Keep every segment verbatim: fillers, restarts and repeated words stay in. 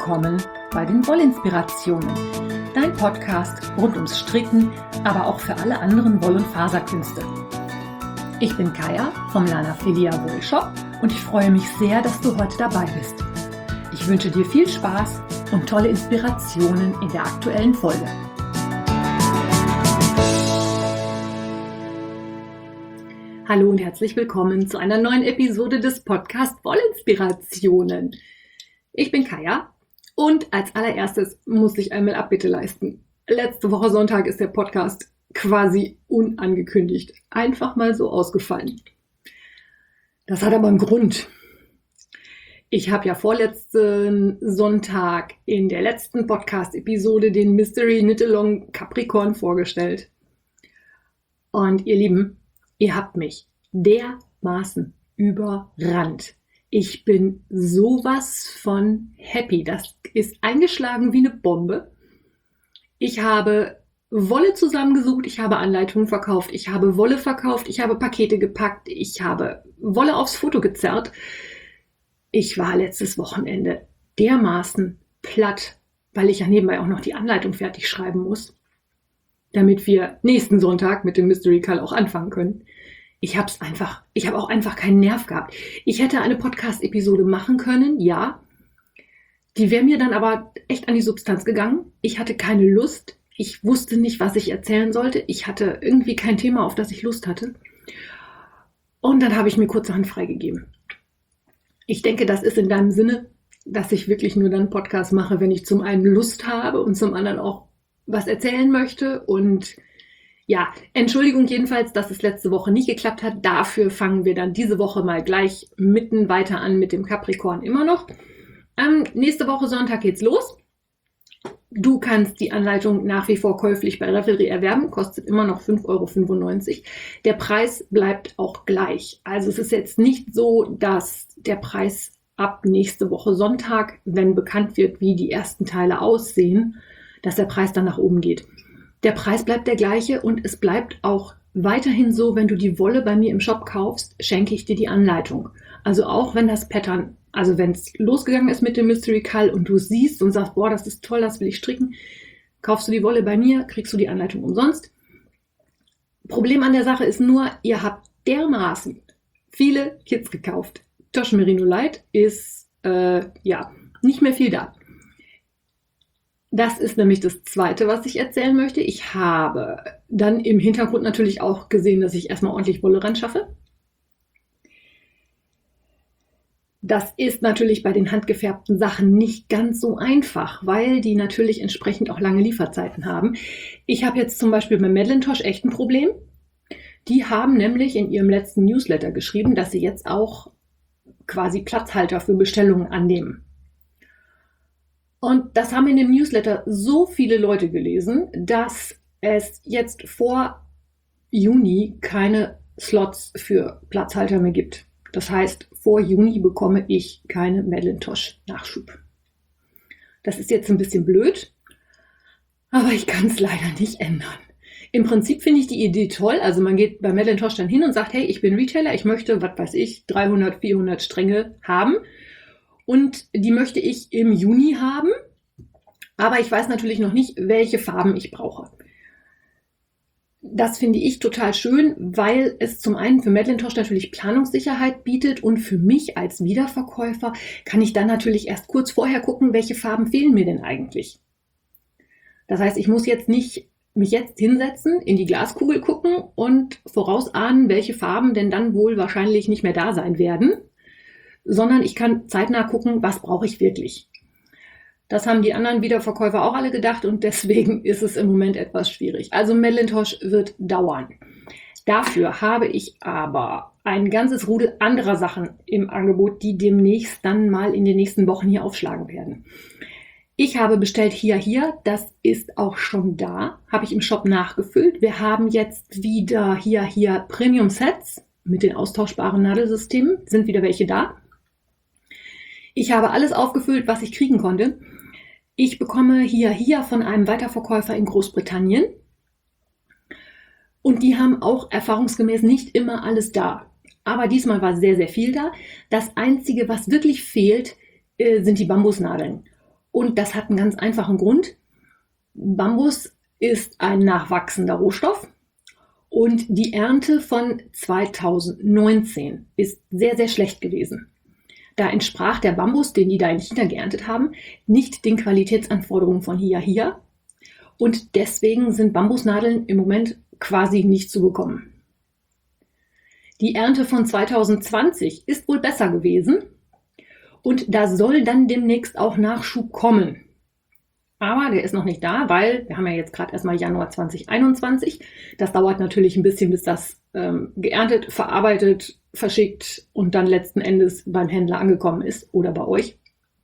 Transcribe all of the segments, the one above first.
willkommen bei den Wollinspirationen, dein Podcast rund ums Stricken, aber auch für alle anderen Woll- und Faserkünste. Ich bin Kaya vom Lanafilia Wollshop und ich freue mich sehr, dass du heute dabei bist. Ich wünsche dir viel Spaß und tolle Inspirationen in der aktuellen Folge. Hallo und herzlich willkommen zu einer neuen Episode des Podcasts Wollinspirationen. Ich bin Kaya und als allererstes muss ich einmal Abbitte leisten. Letzte Woche Sonntag ist der Podcast quasi unangekündigt einfach mal so ausgefallen. Das hat aber einen Grund. Ich habe ja vorletzten Sonntag in der letzten Podcast-Episode den Mystery Knit-Along Capricorn vorgestellt. Und ihr Lieben, ihr habt mich dermaßen überrannt. Ich bin sowas von happy. Das ist eingeschlagen wie eine Bombe. Ich habe Wolle zusammengesucht, ich habe Anleitungen verkauft, ich habe Wolle verkauft, ich habe Pakete gepackt, ich habe Wolle aufs Foto gezerrt. Ich war letztes Wochenende dermaßen platt, weil ich ja nebenbei auch noch die Anleitung fertig schreiben muss, damit wir nächsten Sonntag mit dem Mystery Call auch anfangen können. Ich habe es einfach, ich habe auch einfach keinen Nerv gehabt. Ich hätte eine Podcast-Episode machen können, ja. Die wäre mir dann aber echt an die Substanz gegangen. Ich hatte keine Lust. Ich wusste nicht, was ich erzählen sollte. Ich hatte irgendwie kein Thema, auf das ich Lust hatte. Und dann habe ich mir kurzerhand freigegeben. Ich denke, das ist in deinem Sinne, dass ich wirklich nur dann Podcast mache, wenn ich zum einen Lust habe und zum anderen auch was erzählen möchte. Und ja, Entschuldigung jedenfalls, dass es letzte Woche nicht geklappt hat. Dafür fangen wir dann diese Woche mal gleich mitten weiter an mit dem Capricorn immer noch. Ähm, nächste Woche Sonntag geht's los. Du kannst die Anleitung nach wie vor käuflich bei Ravelry erwerben, kostet immer noch fünf Euro fünfundneunzig. Der Preis bleibt auch gleich. Also es ist jetzt nicht so, dass der Preis ab nächste Woche Sonntag, wenn bekannt wird, wie die ersten Teile aussehen, dass der Preis dann nach oben geht. Der Preis bleibt der gleiche und es bleibt auch weiterhin so, wenn du die Wolle bei mir im Shop kaufst, schenke ich dir die Anleitung. Also auch wenn das Pattern, also wenn es losgegangen ist mit dem Mystery Call und du siehst und sagst, boah, das ist toll, das will ich stricken, kaufst du die Wolle bei mir, kriegst du die Anleitung umsonst. Problem an der Sache ist nur, ihr habt dermaßen viele Kits gekauft. Tosh Merino Light ist, äh, ja, nicht mehr viel da. Das ist nämlich das Zweite, was ich erzählen möchte. Ich habe dann im Hintergrund natürlich auch gesehen, dass ich erstmal ordentlich Wolle ran schaffe. Das ist natürlich bei den handgefärbten Sachen nicht ganz so einfach, weil die natürlich entsprechend auch lange Lieferzeiten haben. Ich habe jetzt zum Beispiel bei Madeleine Tosh echt ein Problem. Die haben nämlich in ihrem letzten Newsletter geschrieben, dass sie jetzt auch quasi Platzhalter für Bestellungen annehmen. Und das haben in dem Newsletter so viele Leute gelesen, dass es jetzt vor Juni keine Slots für Platzhalter mehr gibt. Das heißt, vor Juni bekomme ich keine Madeleine Tosh Nachschub. Das ist jetzt ein bisschen blöd, aber ich kann es leider nicht ändern. Im Prinzip finde ich die Idee toll. Also man geht bei Madeleine Tosh dann hin und sagt, hey, ich bin Retailer, ich möchte, was weiß ich, dreihundert, vierhundert Stränge haben. Und die möchte ich im Juni haben, aber ich weiß natürlich noch nicht, welche Farben ich brauche. Das finde ich total schön, weil es zum einen für Madeleine Tosh natürlich Planungssicherheit bietet und für mich als Wiederverkäufer kann ich dann natürlich erst kurz vorher gucken, welche Farben fehlen mir denn eigentlich. Das heißt, ich muss jetzt nicht mich jetzt hinsetzen, in die Glaskugel gucken und vorausahnen, welche Farben denn dann wohl wahrscheinlich nicht mehr da sein werden, sondern ich kann zeitnah gucken, was brauche ich wirklich. Das haben die anderen Wiederverkäufer auch alle gedacht und deswegen ist es im Moment etwas schwierig. Also Madeleine Tosh wird dauern. Dafür habe ich aber ein ganzes Rudel anderer Sachen im Angebot, die demnächst dann mal in den nächsten Wochen hier aufschlagen werden. Ich habe bestellt hier, hier, das ist auch schon da, habe ich im Shop nachgefüllt. Wir haben jetzt wieder hier, hier Premium Sets mit den austauschbaren Nadelsystemen, sind wieder welche da. Ich habe alles aufgefüllt, was ich kriegen konnte. Ich bekomme hier, hier von einem Weiterverkäufer in Großbritannien. Und die haben auch erfahrungsgemäß nicht immer alles da. Aber diesmal war sehr, sehr viel da. Das Einzige, was wirklich fehlt, äh, sind die Bambusnadeln. Und das hat einen ganz einfachen Grund. Bambus ist ein nachwachsender Rohstoff und die Ernte von zweitausendneunzehn ist sehr, sehr schlecht gewesen. Da entsprach der Bambus, den die da in China geerntet haben, nicht den Qualitätsanforderungen von Hia Hia. Und deswegen sind Bambusnadeln im Moment quasi nicht zu bekommen. Die Ernte von zweitausendzwanzig ist wohl besser gewesen und da soll dann demnächst auch Nachschub kommen. Aber der ist noch nicht da, weil wir haben ja jetzt gerade erstmal Januar zweitausendeinundzwanzig. Das dauert natürlich ein bisschen, bis das ähm, geerntet, verarbeitet, verschickt und dann letzten Endes beim Händler angekommen ist oder bei euch.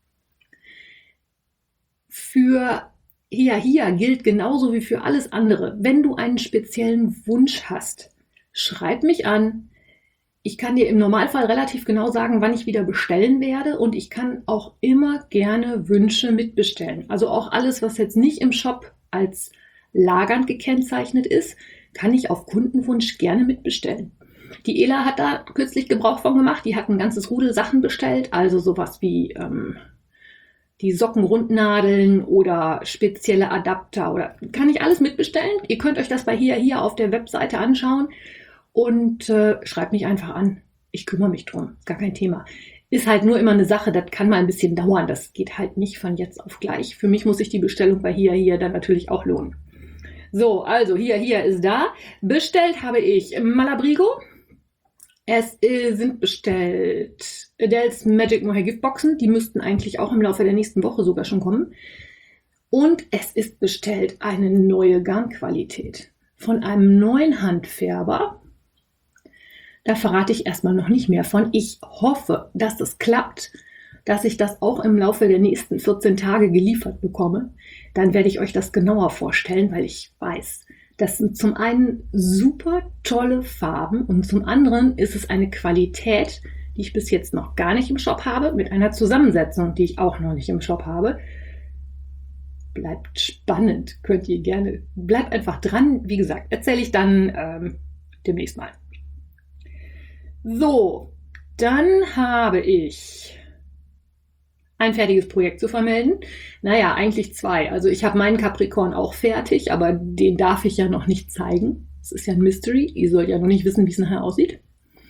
Für Hia Hia gilt genauso wie für alles andere. Wenn du einen speziellen Wunsch hast, schreib mich an. Ich kann dir im Normalfall relativ genau sagen, wann ich wieder bestellen werde und ich kann auch immer gerne Wünsche mitbestellen. Also auch alles, was jetzt nicht im Shop als lagernd gekennzeichnet ist, kann ich auf Kundenwunsch gerne mitbestellen. Die Ela hat da kürzlich Gebrauch von gemacht. Die hat ein ganzes Rudel Sachen bestellt, also sowas wie ähm, die Sockenrundnadeln oder spezielle Adapter oder kann ich alles mitbestellen. Ihr könnt euch das bei Hia Hia auf der Webseite anschauen. Und äh, schreibt mich einfach an. Ich kümmere mich drum. Gar kein Thema. Ist halt nur immer eine Sache, das kann mal ein bisschen dauern. Das geht halt nicht von jetzt auf gleich. Für mich muss sich die Bestellung bei Hia Hia dann natürlich auch lohnen. So, also Hia Hia ist da. Bestellt habe ich Malabrigo. Es äh, sind bestellt Adele's Magic Mohair Giftboxen. Die müssten eigentlich auch im Laufe der nächsten Woche sogar schon kommen. Und es ist bestellt eine neue Garnqualität von einem neuen Handfärber. Da verrate ich erstmal noch nicht mehr von. Ich hoffe, dass das klappt, dass ich das auch im Laufe der nächsten vierzehn Tage geliefert bekomme. Dann werde ich euch das genauer vorstellen, weil ich weiß, das sind zum einen super tolle Farben und zum anderen ist es eine Qualität, die ich bis jetzt noch gar nicht im Shop habe, mit einer Zusammensetzung, die ich auch noch nicht im Shop habe. Bleibt spannend, könnt ihr gerne. Bleibt einfach dran. Wie gesagt, erzähle ich dann ähm, demnächst mal. So, dann habe ich ein fertiges Projekt zu vermelden. Naja, eigentlich zwei. Also ich habe meinen Capricorn auch fertig, aber den darf ich ja noch nicht zeigen. Es ist ja ein Mystery. Ihr sollt ja noch nicht wissen, wie es nachher aussieht.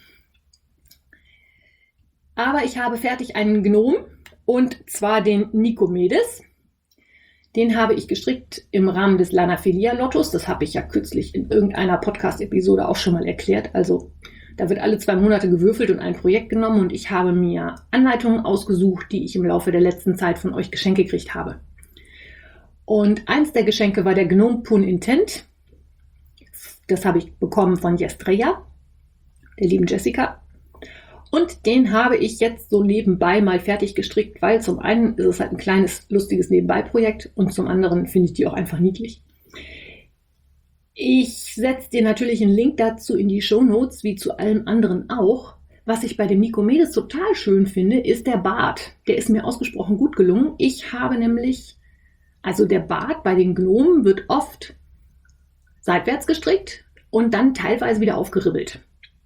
Aber ich habe fertig einen Gnom und zwar den Nikomedes. Den habe ich gestrickt im Rahmen des Lanafilia Lottos. Das habe ich ja kürzlich in irgendeiner Podcast-Episode auch schon mal erklärt. Also da wird alle zwei Monate gewürfelt und ein Projekt genommen und ich habe mir Anleitungen ausgesucht, die ich im Laufe der letzten Zeit von euch geschenkt gekriegt habe. Und eins der Geschenke war der Gnome Pun Intent. Das habe ich bekommen von Jestreya, der lieben Jessica. Und den habe ich jetzt so nebenbei mal fertig gestrickt, weil zum einen ist es halt ein kleines, lustiges Nebenbei-Projekt und zum anderen finde ich die auch einfach niedlich. Ich setze dir natürlich einen Link dazu in die Shownotes, wie zu allem anderen auch. Was ich bei dem Nikomedes total schön finde, ist der Bart. Der ist mir ausgesprochen gut gelungen. Ich habe nämlich, also der Bart bei den Gnomen wird oft seitwärts gestrickt und dann teilweise wieder aufgeribbelt.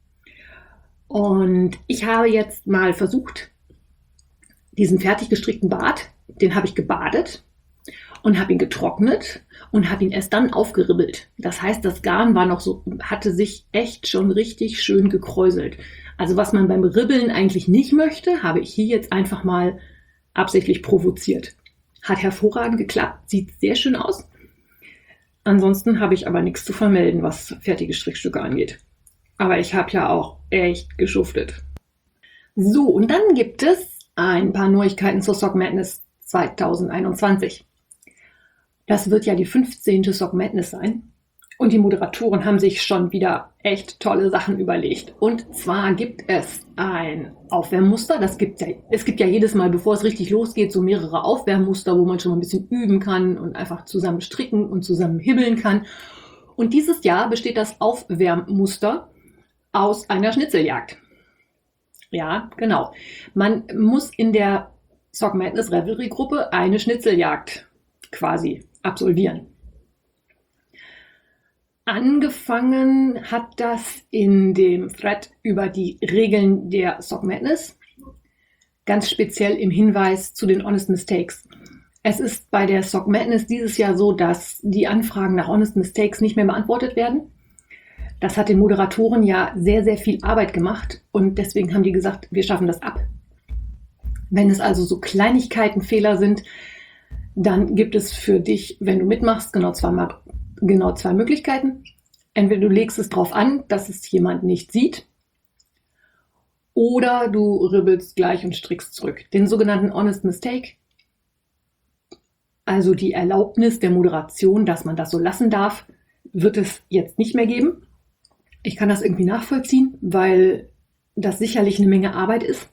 Und ich habe jetzt mal versucht, diesen fertig gestrickten Bart, den habe ich gebadet und habe ihn getrocknet und habe ihn erst dann aufgeribbelt. Das heißt, das Garn war noch so, hatte sich echt schon richtig schön gekräuselt. Also was man beim Ribbeln eigentlich nicht möchte, habe ich hier jetzt einfach mal absichtlich provoziert. Hat hervorragend geklappt, sieht sehr schön aus. Ansonsten habe ich aber nichts zu vermelden, was fertige Strickstücke angeht. Aber ich habe ja auch echt geschuftet. So, und dann gibt es ein paar Neuigkeiten zur Sock Madness zweitausendeinundzwanzig. Das wird ja die fünfzehnte Sock Madness sein. Und die Moderatoren haben sich schon wieder echt tolle Sachen überlegt. Und zwar gibt es ein Aufwärmmuster. Das gibt's ja, es gibt ja jedes Mal, bevor es richtig losgeht, so mehrere Aufwärmmuster, wo man schon mal ein bisschen üben kann und einfach zusammen stricken und zusammen hibbeln kann. Und dieses Jahr besteht das Aufwärmmuster aus einer Schnitzeljagd. Ja, genau. Man muss in der Sock Madness Revelry Gruppe eine Schnitzeljagd quasi absolvieren. Angefangen hat das in dem Thread über die Regeln der Sock Madness, ganz speziell im Hinweis zu den Honest Mistakes. Es ist bei der Sock Madness dieses Jahr so, dass die Anfragen nach Honest Mistakes nicht mehr beantwortet werden. Das hat den Moderatoren ja sehr, sehr viel Arbeit gemacht und deswegen haben die gesagt, wir schaffen das ab. Wenn es also so Kleinigkeitenfehler sind, dann gibt es für dich, wenn du mitmachst, genau zwei, genau zwei Möglichkeiten. Entweder du legst es drauf an, dass es jemand nicht sieht, oder du ribbelst gleich und strickst zurück. Den sogenannten Honest Mistake, also die Erlaubnis der Moderation, dass man das so lassen darf, wird es jetzt nicht mehr geben. Ich kann das irgendwie nachvollziehen, weil das sicherlich eine Menge Arbeit ist.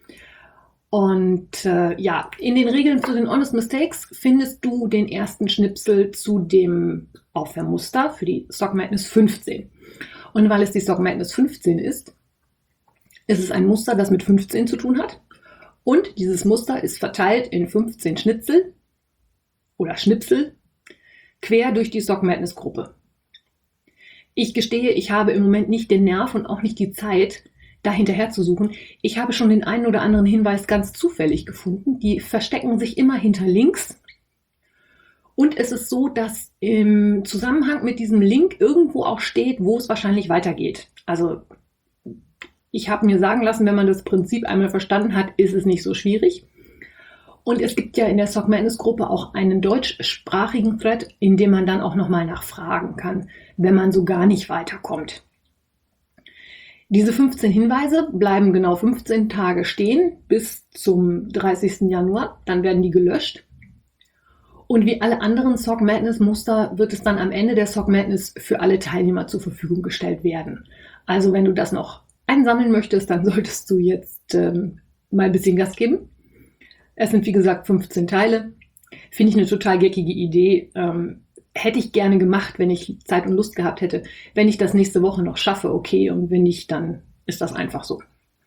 Und äh, ja, in den Regeln zu den Honest Mistakes findest du den ersten Schnipsel zu dem Aufwärmmuster für die Sock Madness fünfzehn. Und weil es die Sock Madness fünfzehn ist, ist es ein Muster, das mit fünfzehn zu tun hat. Und dieses Muster ist verteilt in fünfzehn Schnitzel oder Schnipsel quer durch die Sock Madness Gruppe. Ich gestehe, ich habe im Moment nicht den Nerv und auch nicht die Zeit, da hinterher zu suchen. Ich habe schon den einen oder anderen Hinweis ganz zufällig gefunden. Die verstecken sich immer hinter Links. Und es ist so, dass im Zusammenhang mit diesem Link irgendwo auch steht, wo es wahrscheinlich weitergeht. Also ich habe mir sagen lassen, wenn man das Prinzip einmal verstanden hat, ist es nicht so schwierig. Und es gibt ja in der Sock Madness Gruppe auch einen deutschsprachigen Thread, in dem man dann auch nochmal nachfragen kann, wenn man so gar nicht weiterkommt. Diese fünfzehn Hinweise bleiben genau fünfzehn Tage stehen bis zum dreißigsten Januar. Dann werden die gelöscht. Und wie alle anderen Sock Madness Muster wird es dann am Ende der Sock Madness für alle Teilnehmer zur Verfügung gestellt werden. Also wenn du das noch einsammeln möchtest, dann solltest du jetzt ähm, mal ein bisschen Gas geben. Es sind wie gesagt fünfzehn Teile. Finde ich eine total geckige Idee. Ähm, hätte ich gerne gemacht, wenn ich Zeit und Lust gehabt hätte. Wenn ich das nächste Woche noch schaffe, okay. Und wenn nicht, dann ist das einfach so.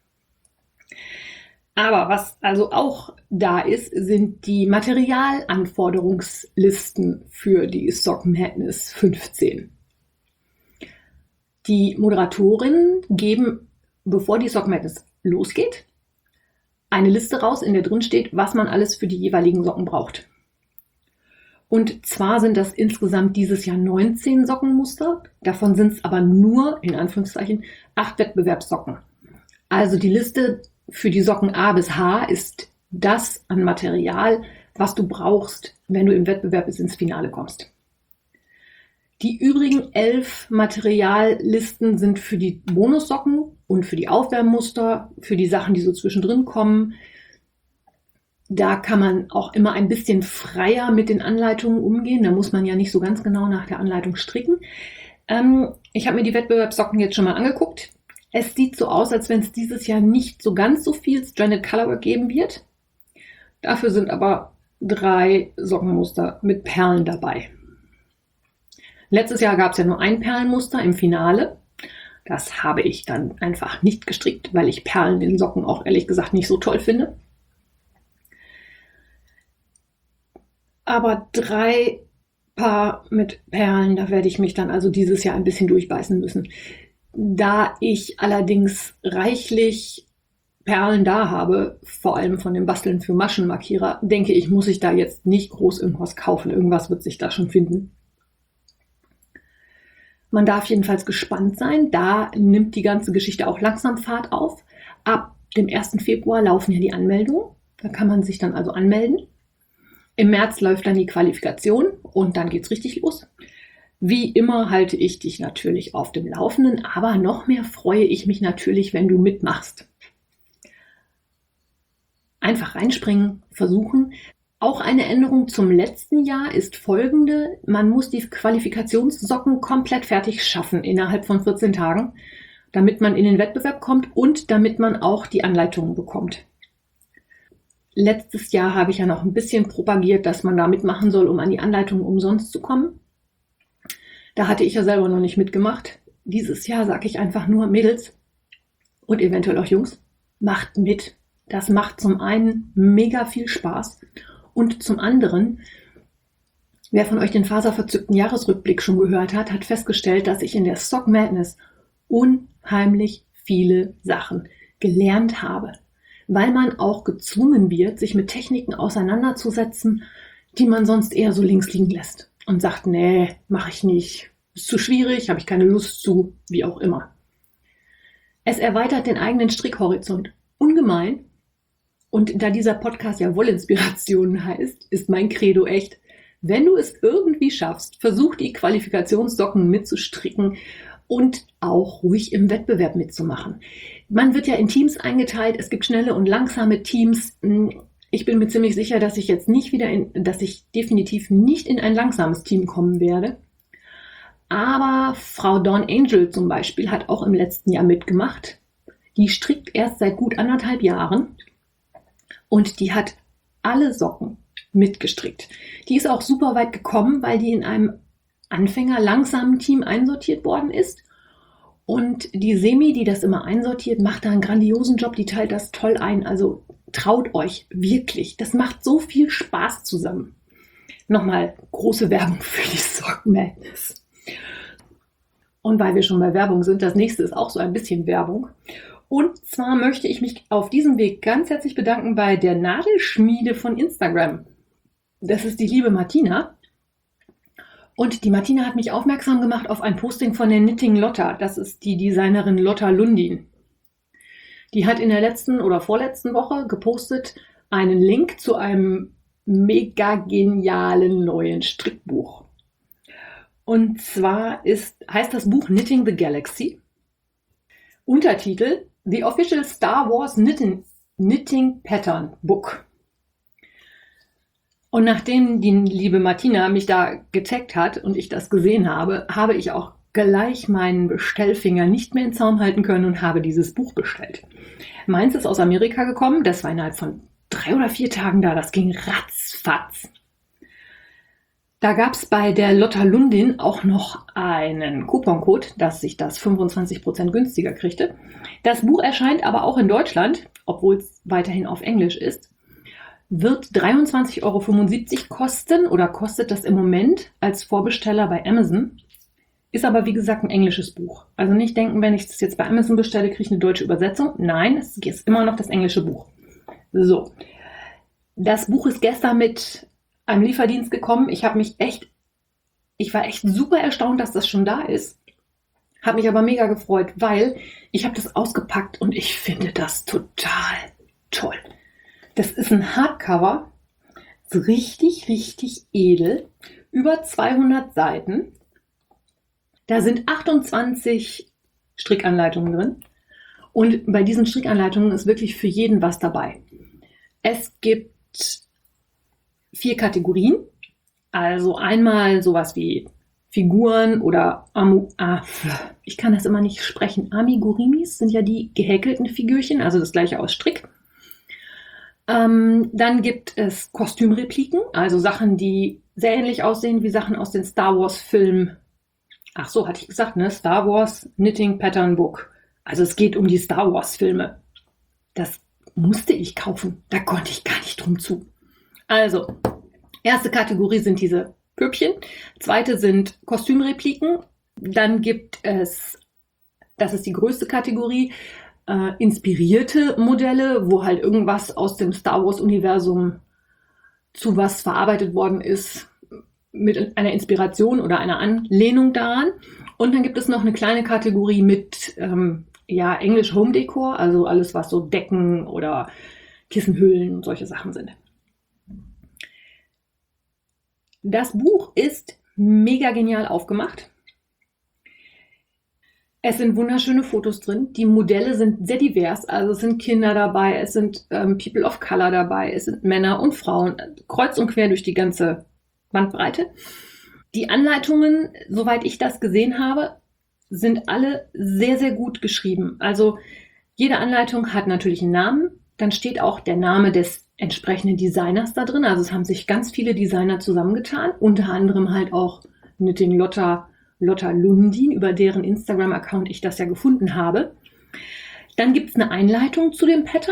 Aber was also auch da ist, sind die Materialanforderungslisten für die Sock Madness fünfzehn. Die Moderatorinnen geben, bevor die Sock Madness losgeht, eine Liste raus, in der drin steht, was man alles für die jeweiligen Socken braucht. Und zwar sind das insgesamt dieses Jahr neunzehn Sockenmuster. Davon sind es aber nur, in Anführungszeichen, acht Wettbewerbssocken. Also die Liste für die Socken A bis H ist das an Material, was du brauchst, wenn du im Wettbewerb bis ins Finale kommst. Die übrigen elf Materiallisten sind für die Bonussocken und für die Aufwärmmuster, für die Sachen, die so zwischendrin kommen. Da kann man auch immer ein bisschen freier mit den Anleitungen umgehen. Da muss man ja nicht so ganz genau nach der Anleitung stricken. Ähm, ich habe mir die Wettbewerbssocken jetzt schon mal angeguckt. Es sieht so aus, als wenn es dieses Jahr nicht so ganz so viel Stranded Colorwork geben wird. Dafür sind aber drei Sockenmuster mit Perlen dabei. Letztes Jahr gab es ja nur ein Perlenmuster im Finale. Das habe ich dann einfach nicht gestrickt, weil ich Perlen in Socken auch ehrlich gesagt nicht so toll finde. Aber drei Paar mit Perlen, da werde ich mich dann also dieses Jahr ein bisschen durchbeißen müssen. Da ich allerdings reichlich Perlen da habe, vor allem von dem Basteln für Maschenmarkierer, denke ich, muss ich da jetzt nicht groß irgendwas kaufen. Irgendwas wird sich da schon finden. Man darf jedenfalls gespannt sein. Da nimmt die ganze Geschichte auch langsam Fahrt auf. Ab dem ersten Februar laufen ja die Anmeldungen. Da kann man sich dann also anmelden. Im März läuft dann die Qualifikation und dann geht's richtig los. Wie immer halte ich dich natürlich auf dem Laufenden, aber noch mehr freue ich mich natürlich, wenn du mitmachst. Einfach reinspringen, versuchen. Auch eine Änderung zum letzten Jahr ist folgende. Man muss die Qualifikationssocken komplett fertig schaffen innerhalb von vierzehn Tagen, damit man in den Wettbewerb kommt und damit man auch die Anleitungen bekommt. Letztes Jahr habe ich ja noch ein bisschen propagiert, dass man da mitmachen soll, um an die Anleitungen umsonst zu kommen. Da hatte ich ja selber noch nicht mitgemacht. Dieses Jahr sage ich einfach nur, Mädels und eventuell auch Jungs, macht mit. Das macht zum einen mega viel Spaß. Und zum anderen, wer von euch den faserverzückten Jahresrückblick schon gehört hat, hat festgestellt, dass ich in der Sock Madness unheimlich viele Sachen gelernt habe, weil man auch gezwungen wird, sich mit Techniken auseinanderzusetzen, die man sonst eher so links liegen lässt und sagt, nee, mache ich nicht, ist zu schwierig, habe ich keine Lust zu, wie auch immer. Es erweitert den eigenen Strickhorizont ungemein. Und da dieser Podcast ja Wollinspirationen heißt, ist mein Credo echt, wenn du es irgendwie schaffst, versuch die Qualifikationssocken mitzustricken und auch ruhig im Wettbewerb mitzumachen. Man wird ja in Teams eingeteilt, es gibt schnelle und langsame Teams. Ich bin mir ziemlich sicher, dass ich jetzt nicht wieder in, dass ich definitiv nicht in ein langsames Team kommen werde. Aber Frau Dawn Angel zum Beispiel hat auch im letzten Jahr mitgemacht. Die strickt erst seit gut anderthalb Jahren und die hat alle Socken mitgestrickt. Die ist auch super weit gekommen, weil die in einem Anfänger langsamen Team einsortiert worden ist. Und die Semi, die das immer einsortiert, macht da einen grandiosen Job. Die teilt das toll ein. Also traut euch wirklich. Das macht so viel Spaß zusammen. Nochmal große Werbung für die Socken Madness. Und weil wir schon bei Werbung sind, das nächste ist auch so ein bisschen Werbung. Und zwar möchte ich mich auf diesem Weg ganz herzlich bedanken bei der Nadelschmiede von Instagram. Das ist die liebe Martina. Und die Martina hat mich aufmerksam gemacht auf ein Posting von der Knitting Lotta. Das ist die Designerin Lotta Lundin. Die hat in der letzten oder vorletzten Woche gepostet einen Link zu einem mega genialen neuen Strickbuch. Und zwar ist, heißt das Buch Knitting the Galaxy. Untertitel The Official Star Wars Knitting, Knitting Pattern Book. Und nachdem die liebe Martina mich da getaggt hat und ich das gesehen habe, habe ich auch gleich meinen Bestellfinger nicht mehr in Zaum halten können und habe dieses Buch bestellt. Meins ist aus Amerika gekommen, das war innerhalb von drei oder vier Tagen da, das ging ratzfatz. Da gab es bei der Lotta Lundin auch noch einen Couponcode, dass ich das fünfundzwanzig Prozent günstiger kriegte. Das Buch erscheint aber auch in Deutschland, obwohl es weiterhin auf Englisch ist, wird dreiundzwanzig Euro fünfundsiebzig kosten oder kostet das im Moment als Vorbesteller bei Amazon. Ist aber wie gesagt ein englisches Buch. Also nicht denken, wenn ich das jetzt bei Amazon bestelle, kriege ich eine deutsche Übersetzung. Nein, es ist immer noch das englische Buch. So, das Buch ist gestern mit einem Lieferdienst gekommen. Ich habe mich echt, ich war echt super erstaunt, dass das schon da ist. Habe mich aber mega gefreut, weil ich habe das ausgepackt und ich finde das total toll. Das ist ein Hardcover, so richtig, richtig edel, über zweihundert Seiten. Da sind achtundzwanzig Strickanleitungen drin und bei diesen Strickanleitungen ist wirklich für jeden was dabei. Es gibt vier Kategorien, also einmal sowas wie Figuren oder Amu, ah, ich kann das immer nicht sprechen, Amigurimis sind ja die gehäkelten Figürchen, also das gleiche aus Strick. Ähm, dann gibt es Kostümrepliken, also Sachen, die sehr ähnlich aussehen wie Sachen aus den Star Wars Filmen. Ach so, hatte ich gesagt, ne? Star Wars Knitting Pattern Book. Also es geht um die Star Wars Filme. Das musste ich kaufen, da konnte ich gar nicht drum zu. Also, erste Kategorie sind diese Püppchen, zweite sind Kostümrepliken, dann gibt es, das ist die größte Kategorie, äh, inspirierte Modelle, wo halt irgendwas aus dem Star Wars Universum zu was verarbeitet worden ist, mit einer Inspiration oder einer Anlehnung daran. Und dann gibt es noch eine kleine Kategorie mit ähm, ja, Englisch Home Decor, also alles, was so Decken oder Kissenhüllen und solche Sachen sind. Das Buch ist mega genial aufgemacht. Es sind wunderschöne Fotos drin. Die Modelle sind sehr divers. Also es sind Kinder dabei, es sind ähm, People of Color dabei, es sind Männer und Frauen, kreuz und quer durch die ganze Bandbreite. Die Anleitungen, soweit ich das gesehen habe, sind alle sehr, sehr gut geschrieben. Also jede Anleitung hat natürlich einen Namen. Dann steht auch der Name des entsprechenden Designers da drin. Also es haben sich ganz viele Designer zusammengetan, unter anderem halt auch Knitting Lotta, Lotta Lundin, über deren Instagram-Account ich das ja gefunden habe. Dann gibt es eine Einleitung zu dem Pattern.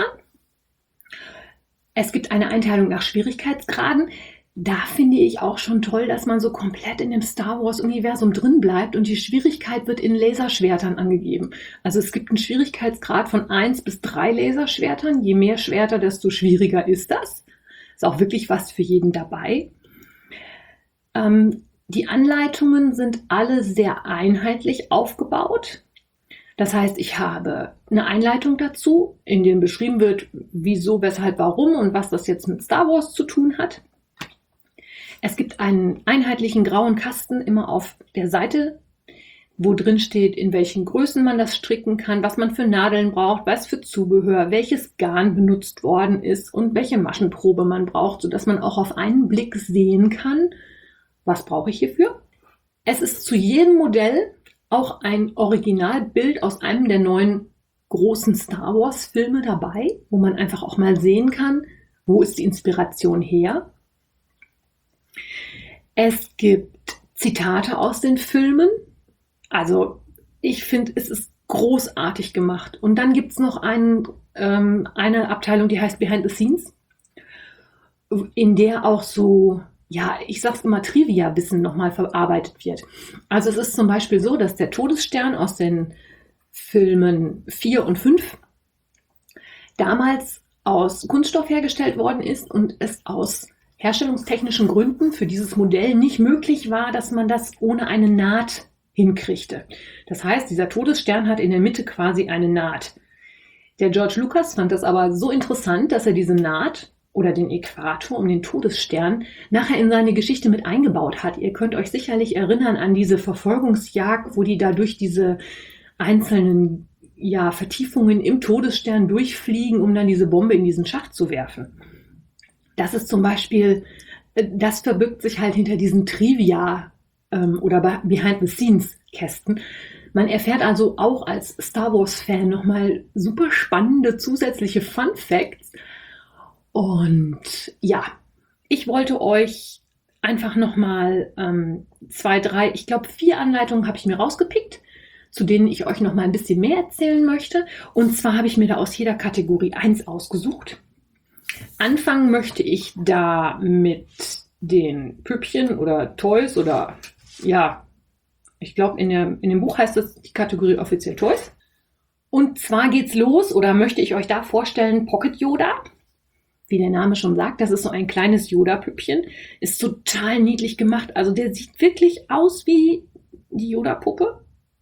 Es gibt eine Einteilung nach Schwierigkeitsgraden. Da finde ich auch schon toll, dass man so komplett in dem Star Wars-Universum drin bleibt und die Schwierigkeit wird in Laserschwertern angegeben. Also es gibt einen Schwierigkeitsgrad von eins bis drei Laserschwertern. Je mehr Schwerter, desto schwieriger ist das. Ist auch wirklich was für jeden dabei. Ähm, die Anleitungen sind alle sehr einheitlich aufgebaut. Das heißt, ich habe eine Einleitung dazu, in der beschrieben wird, wieso, weshalb, warum und was das jetzt mit Star Wars zu tun hat. Es gibt einen einheitlichen grauen Kasten immer auf der Seite, wo drin steht, in welchen Größen man das stricken kann, was man für Nadeln braucht, was für Zubehör, welches Garn benutzt worden ist und welche Maschenprobe man braucht, sodass man auch auf einen Blick sehen kann, was brauche ich hierfür. Es ist zu jedem Modell auch ein Originalbild aus einem der neuen großen Star Wars Filme dabei, wo man einfach auch mal sehen kann, wo ist die Inspiration her. Es gibt Zitate aus den Filmen. Also ich finde, es ist großartig gemacht. Und dann gibt es noch einen, ähm, eine Abteilung, die heißt Behind the Scenes, in der auch so, ja, ich sag's immer, Trivia-Wissen nochmal verarbeitet wird. Also es ist zum Beispiel so, dass der Todesstern aus den Filmen vier und fünf damals aus Kunststoff hergestellt worden ist und es aus herstellungstechnischen Gründen für dieses Modell nicht möglich war, dass man das ohne eine Naht hinkriegte. Das heißt, dieser Todesstern hat in der Mitte quasi eine Naht. Der George Lucas fand das aber so interessant, dass er diese Naht oder den Äquator um den Todesstern nachher in seine Geschichte mit eingebaut hat. Ihr könnt euch sicherlich erinnern an diese Verfolgungsjagd, wo die da durch diese einzelnen ja, Vertiefungen im Todesstern durchfliegen, um dann diese Bombe in diesen Schacht zu werfen. Das ist zum Beispiel, das verbirgt sich halt hinter diesen Trivia ähm, oder Behind-the-Scenes-Kästen. Man erfährt also auch als Star Wars-Fan nochmal super spannende zusätzliche Fun-Facts. Und ja, ich wollte euch einfach nochmal ähm, zwei, drei, ich glaube vier Anleitungen habe ich mir rausgepickt, zu denen ich euch nochmal ein bisschen mehr erzählen möchte. Und zwar habe ich mir da aus jeder Kategorie eins ausgesucht. Anfangen möchte ich da mit den Püppchen oder Toys oder ja, ich glaube in, in dem Buch heißt es die Kategorie offiziell Toys. Und zwar geht's los oder möchte ich euch da vorstellen Pocket Yoda. Wie der Name schon sagt, das ist so ein kleines Yoda-Püppchen. Ist total niedlich gemacht. Also der sieht wirklich aus wie die Yoda-Puppe.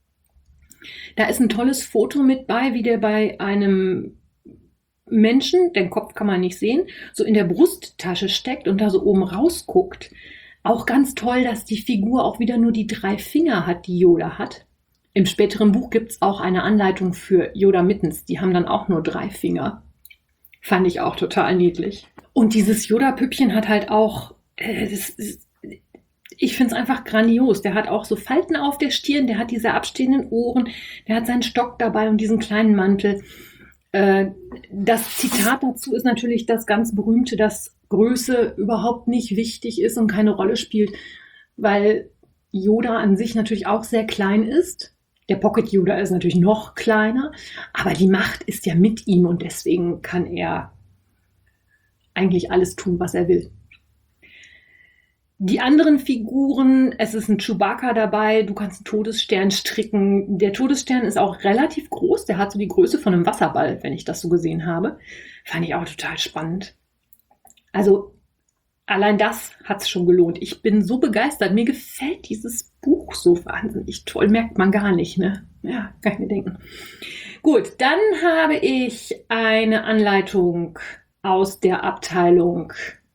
Da ist ein tolles Foto mit bei, wie der bei einem Menschen, den Kopf kann man nicht sehen, so in der Brusttasche steckt und da so oben rausguckt. Auch ganz toll, dass die Figur auch wieder nur die drei Finger hat, die Yoda hat. Im späteren Buch gibt es auch eine Anleitung für Yoda Mittens. Die haben dann auch nur drei Finger. Fand ich auch total niedlich. Und dieses Yoda-Püppchen hat halt auch, äh, das ist, ich finde es einfach grandios. Der hat auch so Falten auf der Stirn, der hat diese abstehenden Ohren, der hat seinen Stock dabei und diesen kleinen Mantel. Äh, das Zitat dazu ist natürlich das ganz berühmte, dass Größe überhaupt nicht wichtig ist und keine Rolle spielt, weil Yoda an sich natürlich auch sehr klein ist. Der Pocket Yoda ist natürlich noch kleiner, aber die Macht ist ja mit ihm und deswegen kann er eigentlich alles tun, was er will. Die anderen Figuren, es ist ein Chewbacca dabei, du kannst einen Todesstern stricken. Der Todesstern ist auch relativ groß, der hat so die Größe von einem Wasserball, wenn ich das so gesehen habe. Fand ich auch total spannend. Also allein das hat es schon gelohnt. Ich bin so begeistert. Mir gefällt dieses Buch so wahnsinnig toll. Merkt man gar nicht, ne? Ja, kann ich mir denken. Gut, dann habe ich eine Anleitung aus der Abteilung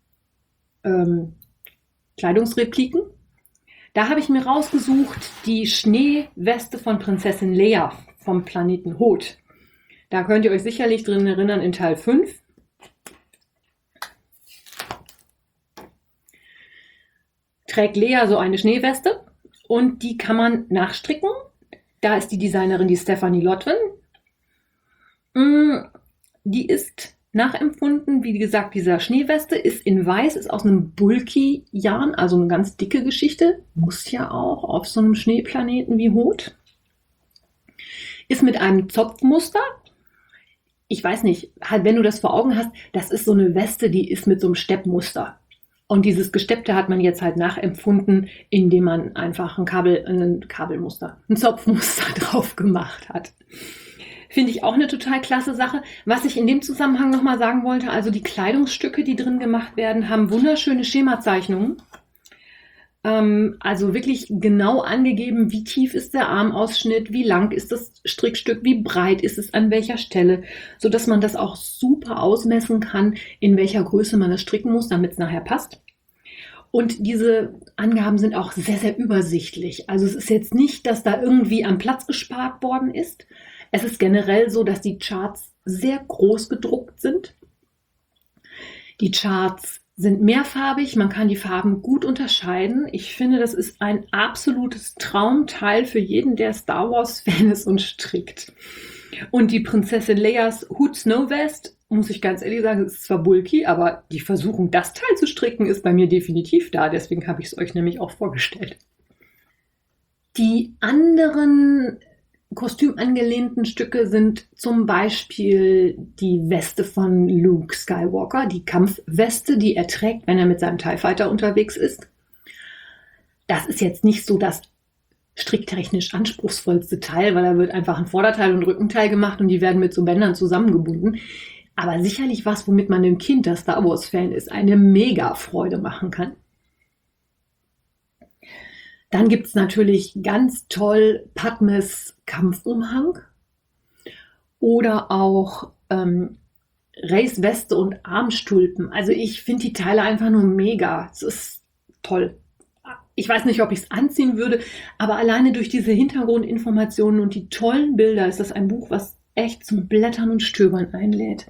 ähm, Kleidungsrepliken. Da habe ich mir rausgesucht die Schneeweste von Prinzessin Leia vom Planeten Hoth. Da könnt ihr euch sicherlich drin erinnern in Teil fünf. Trägt Leia so eine Schneeweste und die kann man nachstricken. Da ist die Designerin die Stephanie Lotwin. Die ist nachempfunden, wie gesagt, dieser Schneeweste ist in weiß, ist aus einem Bulky-Yarn, also eine ganz dicke Geschichte. Muss ja auch auf so einem Schneeplaneten wie Hoth. Ist mit einem Zopfmuster. Ich weiß nicht, halt, wenn du das vor Augen hast, das ist so eine Weste, die ist mit so einem Steppmuster. Und dieses Gesteppte hat man jetzt halt nachempfunden, indem man einfach ein Kabel, ein Kabelmuster, ein Zopfmuster drauf gemacht hat. Finde ich auch eine total klasse Sache. Was ich in dem Zusammenhang nochmal sagen wollte, also die Kleidungsstücke, die drin gemacht werden, haben wunderschöne Schemazeichnungen. Ähm, also wirklich genau angegeben, wie tief ist der Armausschnitt, wie lang ist das Strickstück, wie breit ist es an welcher Stelle, sodass man das auch super ausmessen kann, in welcher Größe man es stricken muss, damit es nachher passt. Und diese Angaben sind auch sehr, sehr übersichtlich. Also es ist jetzt nicht, dass da irgendwie am Platz gespart worden ist. Es ist generell so, dass die Charts sehr groß gedruckt sind. Die Charts sind mehrfarbig, man kann die Farben gut unterscheiden. Ich finde, das ist ein absolutes Traumteil für jeden, der Star Wars-Fan ist und strickt. Und die Prinzessin Leias Hood Snow Vest, muss ich ganz ehrlich sagen, ist zwar bulky, aber die Versuchung, das Teil zu stricken, ist bei mir definitiv da. Deswegen habe ich es euch nämlich auch vorgestellt. Die anderen kostümangelehnten Stücke sind zum Beispiel die Weste von Luke Skywalker, die Kampfweste, die er trägt, wenn er mit seinem TIE Fighter unterwegs ist. Das ist jetzt nicht so das stricktechnisch anspruchsvollste Teil, weil da wird einfach ein Vorderteil und ein Rückenteil gemacht und die werden mit so Bändern zusammengebunden. Aber sicherlich was, womit man dem Kind, das Star Wars-Fan ist, eine mega Freude machen kann. Dann gibt es natürlich ganz toll Padmes Kampfumhang oder auch ähm, Reys Weste und Armstulpen. Also ich finde die Teile einfach nur mega. Es ist toll. Ich weiß nicht, ob ich es anziehen würde, aber alleine durch diese Hintergrundinformationen und die tollen Bilder ist das ein Buch, was echt zum Blättern und Stöbern einlädt.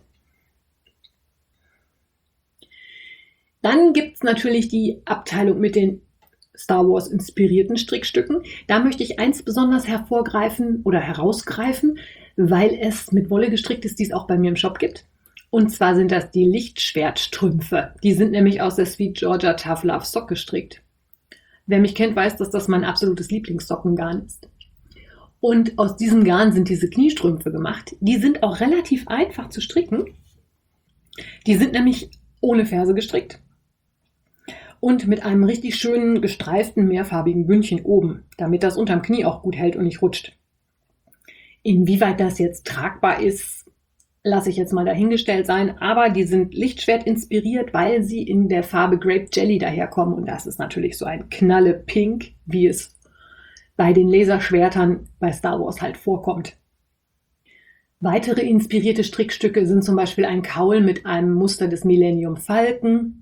Dann gibt es natürlich die Abteilung mit den Star Wars inspirierten Strickstücken. Da möchte ich eins besonders hervorgreifen oder herausgreifen, weil es mit Wolle gestrickt ist, die es auch bei mir im Shop gibt. Und zwar sind das die Lichtschwertstrümpfe. Die sind nämlich aus der Sweet Georgia Tough Love Sock gestrickt. Wer mich kennt, weiß, dass das mein absolutes Lieblingssockengarn ist. Und aus diesem Garn sind diese Kniestrümpfe gemacht. Die sind auch relativ einfach zu stricken. Die sind nämlich ohne Ferse gestrickt. Und mit einem richtig schönen, gestreiften, mehrfarbigen Bündchen oben, damit das unterm Knie auch gut hält und nicht rutscht. Inwieweit das jetzt tragbar ist, lasse ich jetzt mal dahingestellt sein, aber die sind Lichtschwert inspiriert, weil sie in der Farbe Grape Jelly daherkommen und das ist natürlich so ein Knalle Pink, wie es bei den Laserschwertern bei Star Wars halt vorkommt. Weitere inspirierte Strickstücke sind zum Beispiel ein Kaul mit einem Muster des Millennium Falken,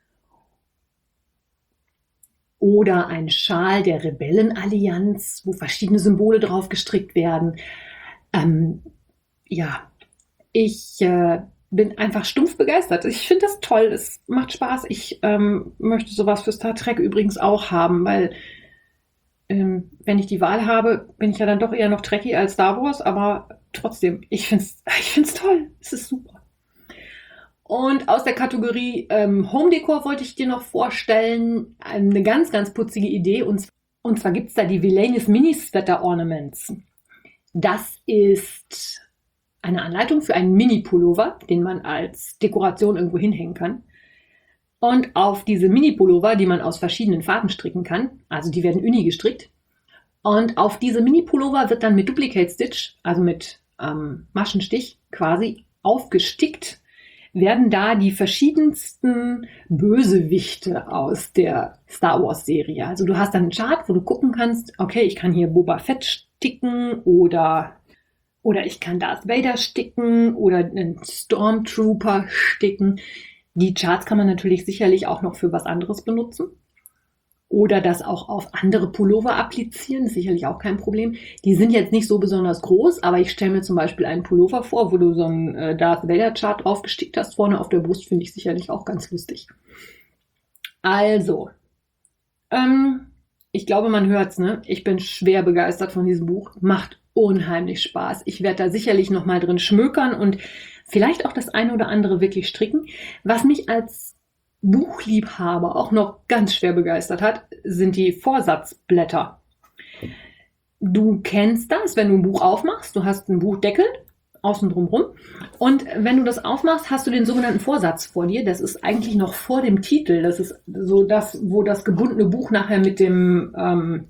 oder ein Schal der Rebellenallianz, wo verschiedene Symbole drauf gestrickt werden. Ähm, ja, ich äh, bin einfach stumpf begeistert. Ich finde das toll, es macht Spaß. Ich ähm, möchte sowas für Star Trek übrigens auch haben, weil ähm, wenn ich die Wahl habe, bin ich ja dann doch eher noch Trekkie als Star Wars, aber trotzdem, ich finde es ich find's toll. Es ist super. Und aus der Kategorie ähm, Home Decor wollte ich dir noch vorstellen, eine ganz, ganz putzige Idee. Und, und zwar gibt es da die Villainous Mini Sweater Ornaments. Das ist eine Anleitung für einen Mini-Pullover, den man als Dekoration irgendwo hinhängen kann. Und auf diese Mini-Pullover, die man aus verschiedenen Farben stricken kann, also die werden uni gestrickt. Und auf diese Mini-Pullover wird dann mit Duplicate Stitch, also mit ähm, Maschenstich quasi aufgestickt, werden da die verschiedensten Bösewichte aus der Star Wars Serie. Also du hast dann einen Chart, wo du gucken kannst, okay, ich kann hier Boba Fett sticken oder, oder ich kann Darth Vader sticken oder einen Stormtrooper sticken. Die Charts kann man natürlich sicherlich auch noch für was anderes benutzen. Oder das auch auf andere Pullover applizieren, ist sicherlich auch kein Problem. Die sind jetzt nicht so besonders groß, aber ich stelle mir zum Beispiel einen Pullover vor, wo du so einen äh, Darth Vader Chart drauf gestickt hast, vorne auf der Brust, finde ich sicherlich auch ganz lustig. Also, ähm, ich glaube, man hört's, ne? Ich bin schwer begeistert von diesem Buch. Macht unheimlich Spaß. Ich werde da sicherlich noch mal drin schmökern und vielleicht auch das eine oder andere wirklich stricken. Was mich als Buchliebhaber auch noch ganz schwer begeistert hat, sind die Vorsatzblätter. Du kennst das, wenn du ein Buch aufmachst, du hast einen Buchdeckel außen drumherum und wenn du das aufmachst, hast du den sogenannten Vorsatz vor dir. Das ist eigentlich noch vor dem Titel. Das ist so das, wo das gebundene Buch nachher mit dem ähm,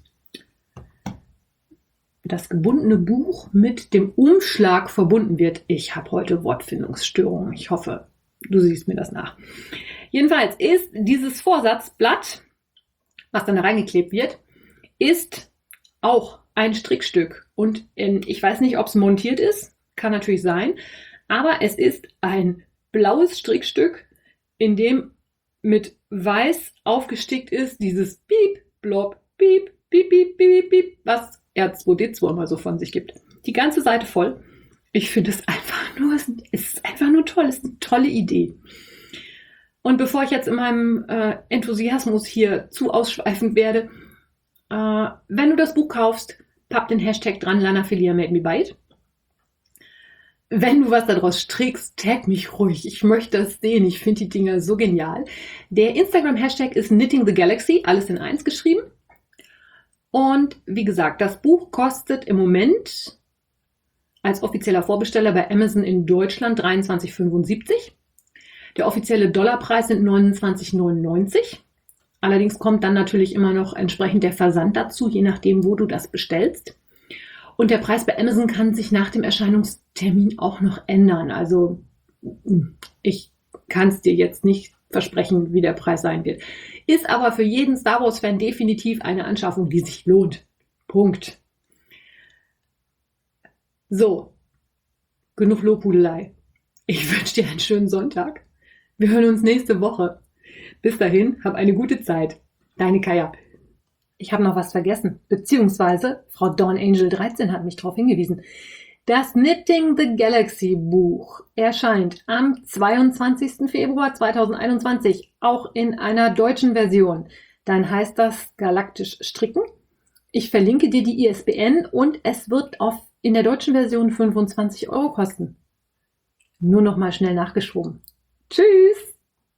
das gebundene Buch mit dem Umschlag verbunden wird. Ich habe heute Wortfindungsstörungen. Ich hoffe, du siehst mir das nach. Jedenfalls ist dieses Vorsatzblatt was dann da reingeklebt wird, ist auch ein Strickstück. Und in, ich weiß nicht, ob es montiert ist, kann natürlich sein, aber es ist ein blaues Strickstück, in dem mit weiß aufgestickt ist dieses Piep, Blob, Piep, Piep, Piep, Piep, Piep, was R zwei D zwei immer so von sich gibt. Die ganze Seite voll. Ich finde es einfach nur, es ist einfach nur toll, es ist eine tolle Idee. Und bevor ich jetzt in meinem äh, Enthusiasmus hier zu ausschweifend werde, äh, wenn du das Buch kaufst, papp den Hashtag dran, Lanafilia made me buy it. Wenn du was daraus strickst, tag mich ruhig. Ich möchte das sehen. Ich finde die Dinger so genial. Der Instagram-Hashtag ist Knitting the Galaxy, alles in eins geschrieben. Und wie gesagt, das Buch kostet im Moment als offizieller Vorbesteller bei Amazon in Deutschland dreiundzwanzig fünfundsiebzig. Der offizielle Dollarpreis sind neunundzwanzig neunundneunzig. Allerdings kommt dann natürlich immer noch entsprechend der Versand dazu, je nachdem, wo du das bestellst. Und der Preis bei Amazon kann sich nach dem Erscheinungstermin auch noch ändern. Also ich kann es dir jetzt nicht versprechen, wie der Preis sein wird. Ist aber für jeden Star Wars-Fan definitiv eine Anschaffung, die sich lohnt. Punkt. So, genug Lobhudelei. Ich wünsche dir einen schönen Sonntag. Wir hören uns nächste Woche. Bis dahin, hab eine gute Zeit. Deine Kaya. Ich habe noch was vergessen, beziehungsweise Frau Dawn Angel dreizehn hat mich darauf hingewiesen. Das Knitting the Galaxy Buch erscheint am zweiundzwanzigsten Februar zweitausendeinundzwanzig, auch in einer deutschen Version. Dann heißt das Galaktisch Stricken. Ich verlinke dir die I S B N und es wird auf, in der deutschen Version fünfundzwanzig Euro kosten. Nur noch mal schnell nachgeschoben. Tschüss!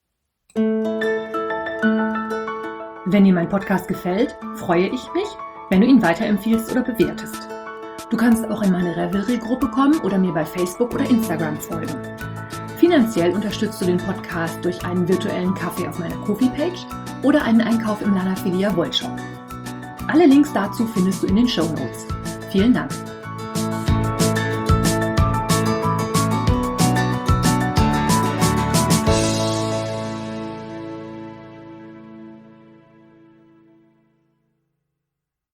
Wenn dir mein Podcast gefällt, freue ich mich, wenn du ihn weiterempfiehlst oder bewertest. Du kannst auch in meine Revelry-Gruppe kommen oder mir bei Facebook oder Instagram folgen. Finanziell unterstützt du den Podcast durch einen virtuellen Kaffee auf meiner Ko-fi-Page oder einen Einkauf im Lanafilia Wollshop. Alle Links dazu findest du in den Shownotes. Vielen Dank!